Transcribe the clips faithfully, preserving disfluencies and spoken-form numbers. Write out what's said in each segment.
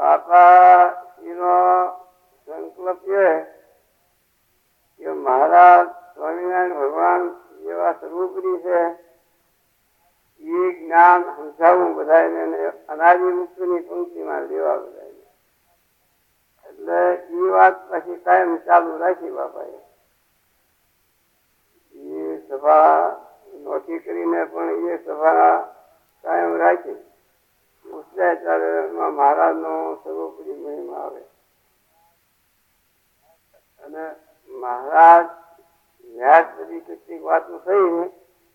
બાપાજીનો સંકલ્પ છે કે મહારાજ સ્વામિનારાયણ ભગવાન જેવા સ્વરૂપની છે એ જ્ઞાન સમજાવવું બધાને અનાદિ મુક્તની પંક્તિમાં લેવા બધાને. એટલે એ વાત પછી કાયમ ચાલુ રાખી બાપાએ. એ સભા નોખી કરીને પણ એ સભા કાયમ રાખી. પૂછાય ત્યારે મહારાજ નો સર્વોપરી મહિમા આવે. અને મહારાજ વ્યાજ બધી કેટલીક વાતો થઈ ને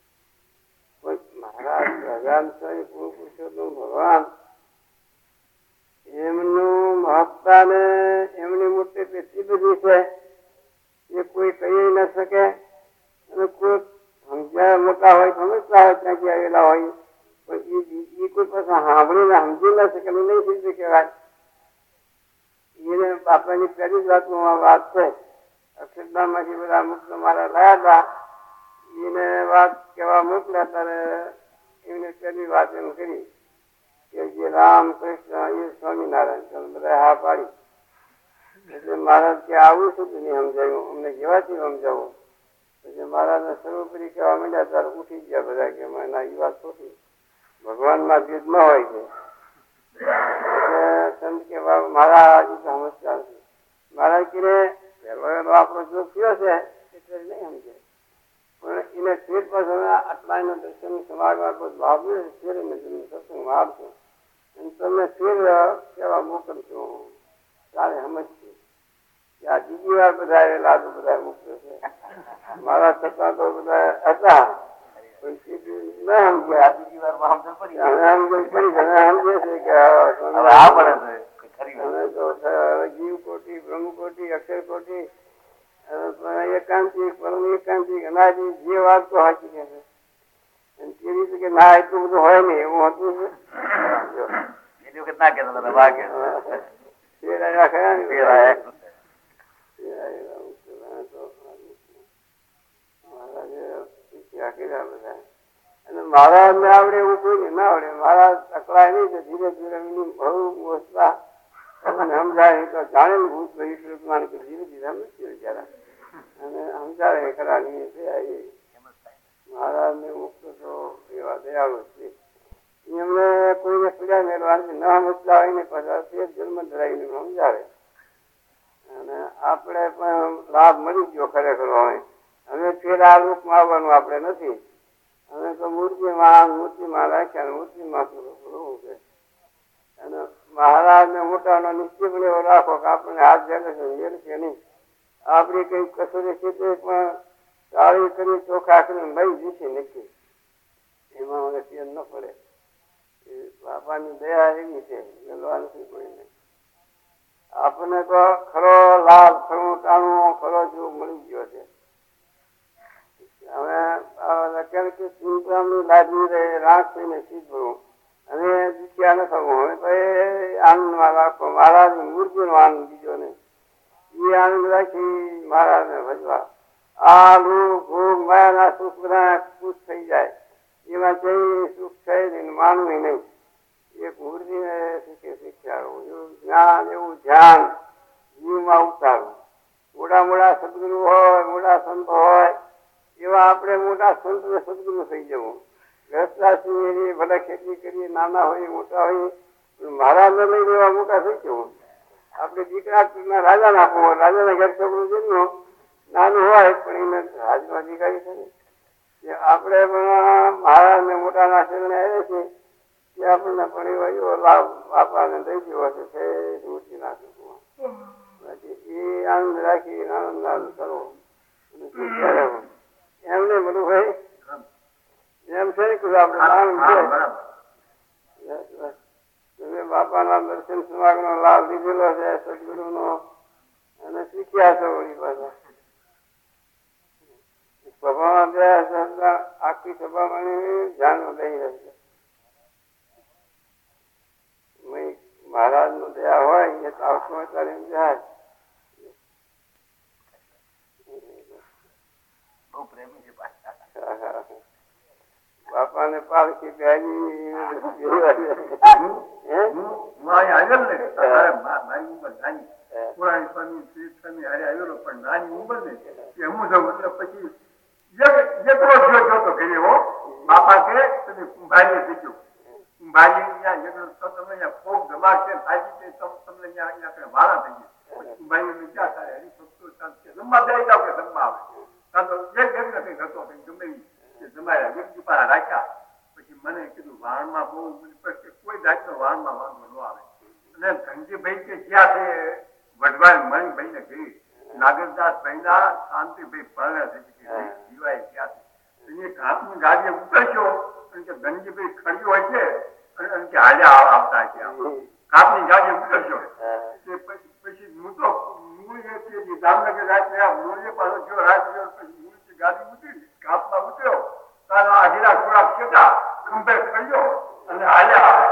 મહારાજ ભગવાન સ્વયં પૂર્વ પુરુષોત્તમ ભગવાન એમનું મહત્તા ને એમની મોટી એટલી બધી છે એ કોઈ કહી ન શકે. અને કોઈ સમજ્યા મોટા હોય સમજતા હોય ત્યાંથી આવેલા હોય પણ એ કોઈ પાસે સાંભળીને સમજી ન શકે નહીં સમજી કહેવાય. એને બાપાની પહેલી જ વાતમાં વાત છે. અક્ષરધામમાંથી બધા મુક્ત મારા લાયા હતા એને વાત કહેવા મોકલ્યા ત્યારે એમને પહેલી વાત એમ કરી કે જે રામ કૃષ્ણ એ સ્વામિનારાયણ બધા હા પાડી. એટલે મહારાજ કે આવું શું નહીં સમજાયું અમને કેવાથી સમજાવું. પછી મહારાજને સર્વોપરી કહેવા માંડ્યા ત્યારે ઉઠી ગયા બધા કે ના એ વાત ખોટી ભગવાનમાં ભેદ ન હોય છે. એટલે સંત કે મહારાજ સમજતા નથી. મહારાજ કીધે પહેલો આપણો જો થયો છે એટલે નહીં સમજે પણ એને ફેર પાછળ આટલા એના દર્શન સમાગમાં બધું ભાવ ફેર એને તમને સત્સંગમાં આવશો અને તમે ફેર કહેવા મોકલશો ત્યારે સમજશે કે આ બીજી વાર બધા આવેલા તો બધા મુક્ત છે. મારા થતા તો બધા હતા પણ ના સમજ્યા બીજી વાર સમજ પડી સમજે છે કે જીવ કોટી બ્રહ્મ કોટી અક્ષર કોટી એકાંતિક પરમ એકાંતિક અનાદિ જે વાત તો સાચી છે. તે રીતે કે ના એટલું બધું હોય ને એવું હતું અને મહારાજ ને આવડે એવું કોઈ ના આવડે. મહારાજ અકળાય નહીં તો ધીરે ધીરે બહુ મોસતા સમજાય તો જાણે ને ભૂત ધીરે ધીરે સમજતી બિચારા અને સમજાવે ખરા મહારાજ ને મુક્ત તો એવા દયાળુ છે. એમને કોઈને પીડા મેળવાની ન સમજતા હોય ને પછી જન્મ ધરાવીને સમજાવે અને આપણે પણ લાભ મળી ગયો ખરેખર હોય. હવે ફેર આ રૂપમાં આવવાનું આપણે નથી. અમે તો મૂર્તિમાં મૂર્તિમાં રાખ્યા મૂર્તિમાં કરવું છે. અને મહારાજ ને મોટાનો નિશ્ચય પણ એવો રાખો કે આપણને હાથ જાય છે મેળ છે નહીં. આપણી કઈ કસોરી છે તે પણ ચાળી કરી ચોખા કરીને લઈ જશે નક્કી. એમાં મને ફેર ન પડે. બાપાની દયા એવી છે મેળવા નથી કોઈને. આપણને તો ખરો લાભ ખરું ટાણું ખરો જેવું મળી ગયો છે. હવે કેમ કે ચિંતાની લાગણી રહે રાખ થઈને સીધું અને દુખ્યા ન થવું હવે તો એ આનંદમાં રાખો. મહારાજની મૂર્તિનો આનંદ બીજો નહીં. એ આનંદ રાખી મહારાજને ભજવા. આ રૂપ ભોગ માયાના સુખ બધા ખુશ થઈ જાય. એમાં કઈ સુખ છે નહીં માનવું નહીં. એક મૂર્તિને શીખે શીખ્યાડવું એવું જ્ઞાન એવું ધ્યાન જીવમાં ઉતારવું. મોટા મોટા સદગુરુ હોય મોટા સંત હોય એવા આપણે મોટા સંત ને સદગુરુ થઈ જવું. ગ્રસ્તાસી ભલે ખેતી કરીએ નાના હોય મોટા હોય મહારાજને લઈ લેવા મોટા થઈ જવું. આપણે દીકરા રાજા નાખવું હોય રાજાના ઘર છોકરું જન્મ નાનું હોય પણ એને રાજમાં અધિકારી છે. આપણે પણ મહારાજને મોટાના શરણે આવે છે કે આપણને પણ એવો લાભ આપણને દઈ ગયો હશે છે મૂર્તિ ના શકું. એ આનંદ રાખી આનંદ આનંદ કરવો એમને બધું ભાઈ એમ છે ને કે આપણે આનંદ છે. તમે બાપાના દર્શન સમાગમનો લાભ લીધેલો છે સદગુરુ નો અને શીખ્યા છો વળી પાછા સભામાં ગયા આખી સભામાં ધ્યાનમાં દઈ રહેશે. મહારાજ નો દયા હોય એ તો આવતો ત્યારે એમ જાય. બહુ પ્રેમી છે પાછા. બાપાને પાલખી પહેરી મારી ઉંમર નાની પુરાણી સ્વામી શ્રી સ્વામી હારે આવેલો પણ નાની ઉંમર ને એ હું જવું એટલે પછી એકલો જો જોતો કે એવો બાપા કે તમે કુંભારીએ જજો કુંભારી ત્યાં એકલો તો તમે અહીંયા ફોગ જમા છે ભાજી છે તમને અહીંયા અહીંયા વાળા થઈ ગયા કુંભારી ક્યાં થાય હરિભક્તો જમવા દઈ જાવ કે જમવા આવે કાં તો એક એક નથી થતો ગમે જમાયા એક દીપારા રાખ્યા પછી મને કીધું વાણમાં બહુ કોઈ જાતનો વાણમાં વાંધો ન આવે અને ધનજીભાઈ કે જ્યાં છે વઢવાણ મણિભાઈ ને ગઈ નાગરદાસ ભાઈ ના શાંતિભાઈ પરણે થઈ જીવાય ક્યાંથી ઘાસની ગાડીએ ઉતરશો અને કે ધનજીભાઈ ખડ્યો હોય છે અને કે હાલ્યા આવતા છે ઘાસની ગાડીએ ઉતરશો પછી હું તો મૂળ જામનગર રાત મૂળ પાછો જો રાત પછી મૂળ ગાડી ઉતરી ઘાસમાં ઉતર્યો તારા આધીરા થોડાક છેટા ખંભે ખડ્યો અને હાલ્યા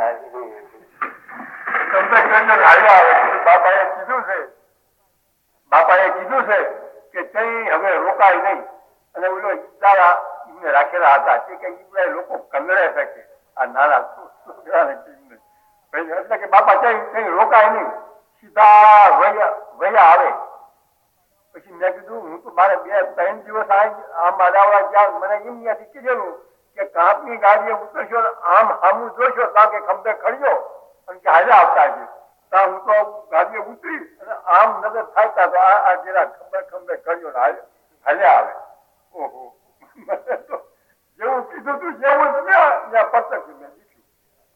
ખંભે ખડ્યો હાલ્યા આવે બાપાએ કીધું છે બાપાએ કીધું છે કે કઈ હવે રોકાય નહીં અને ઓલો તારા એમને રાખેલા હતા તે કે એ લોકો કંદડે છે કે આ નાના છોકરાને એટલે કે બાપા કઈ કઈ રોકાય નહીં સીધા વયા વયા આવે પછી મેં કીધું હું તો મારે બે ત્રણ દિવસ આમ અડાવડા જ્યાં મને એમ ત્યાંથી કીધેલું કે કાપની ગાડીએ ઉતરશો આમ સામું જોશો ત્યાં કે ખંભે ખડ્યો અને કે હાલે આવતા છે ત્યાં હું તો ગાડીએ ઉતરી અને આમ નજર થાય તો આ જરા ખંભે ખંભે ખડ્યો હાલે આવે ઓહો મને તો જેવું કીધું તું જેવું જ ત્યાં પ્રત્યક્ષ મેં દીધું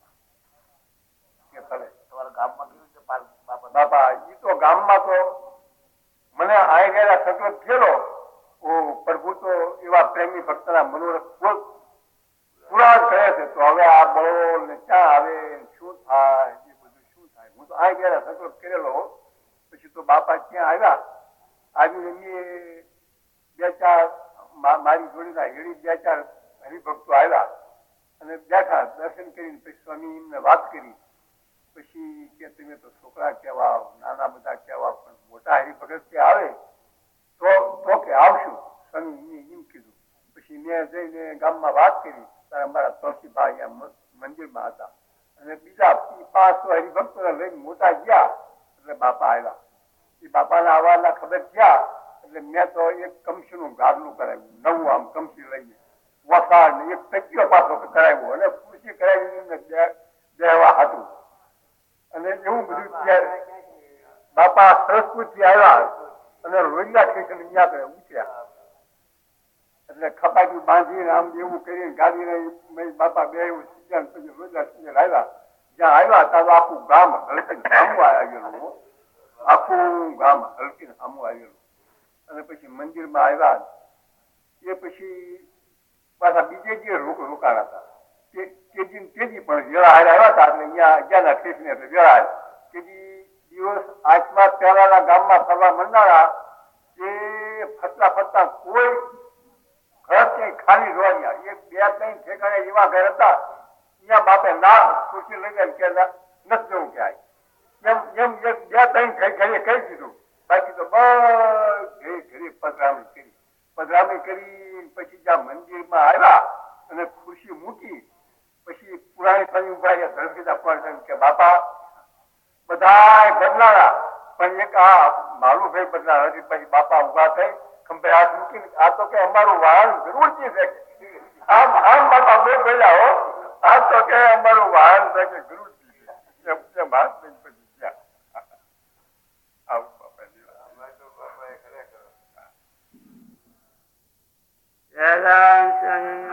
કે ભલે તમારા ગામમાં કેવું છે બાપા એ તો ગામમાં તો મને આ ગયેલા સતત થયેલો પ્રભુ તો એવા પ્રેમી ભક્તના મનોરથ પૂરા કરે છે તો હવે આ બળો ને ક્યાં આવે શું થાય એ બધું શું થાય હું તો આ ગયેલા સતત કરેલો પછી તો બાપા ક્યાં આવ્યા આવીને એમની બે ચાર મારી જોડીના હેડી બે ચાર હરિભક્તો આવ્યા અને બેઠા દર્શન કરીને પછી સ્વામી એમને વાત કરી પછી કે તમે તો છોકરા કહેવા નાના બધા કહેવા પણ મોટા હરિભગત કે આવે તો તો કે આવશું સ્વામી એમ કીધું પછી મેં જઈને ગામમાં વાત કરી ત્યારે અમારા તોસીભાઈ મંદિરમાં હતા અને બીજા પાંચસો હરિભક્તોને લઈને મોટા ગયા એટલે બાપા આવ્યા એ બાપાના આવવાના ખબર થયા એટલે મેં તો એક કમસીનું ગાદલું કરાવ્યું નવું આમ કમસી લઈને વસાડ ને એક ટકીઓ પાછો કરાવ્યો અને ખુરશી કરાવી એમને બેહવા હતું અને એવું બધું બાપા સરસ્વતી આવ્યા અને રોજના સ્ટેશન અહીંયા કરે ઉતર્યા એટલે ખપાટી બાંધીને આમ એવું કરીને ગાડીને બાપા બે એવું સીધા પછી રોજના સ્ટેશન આવ્યા જ્યાં આવ્યા ત્યાં આખું ગામ હલકીને સામું આવેલું આખું ગામ હલકીને સામું આવેલું અને પછી મંદિરમાં આવ્યા એ પછી પાછા બીજે જે રોક રોકાણા હતા તેજી તેજી પણ વેળા હારે આવ્યા હતા એટલે અહીંયા અગિયારના સ્ટેશને એટલે વેળા તેજી દિવસ આઠમા પહેલાના ગામમાં ફરવા મંડાણા એ ફરતા ફરતા કોઈ ઘર ક્યાંય ખાલી જોવા એક બે ત્રણ ઠેકાણે એવા ઘર હતા અહીંયા બાપે ના ખુરશી લઈ જાય કે નથી જવું ક્યાંય એમ એમ એક બે ત્રણ ઘરે કહી દીધું બાકી તો બધે ઘરે પધરામણી કરી પધરામણી કરી પછી જ્યાં મંદિરમાં આવ્યા અને ખુરશી મૂકી પછી પુરાણી સ્વામી ઉભા ધરતીતા પણ કે બાપા બધા બદલાડા પણ એક આ મારું ભાઈ બદલા નથી પછી બાપા ઉભા થઈ ખંભે હાથ મૂકીને આ તો કે અમારું વાહન જરૂર છે આમ આમ બાપા બે બોલ્યા હો આ તો કે અમારું વાહન છે કે જરૂર છે વાત નહીં પછી ગયા આવું બાપા ખરેખર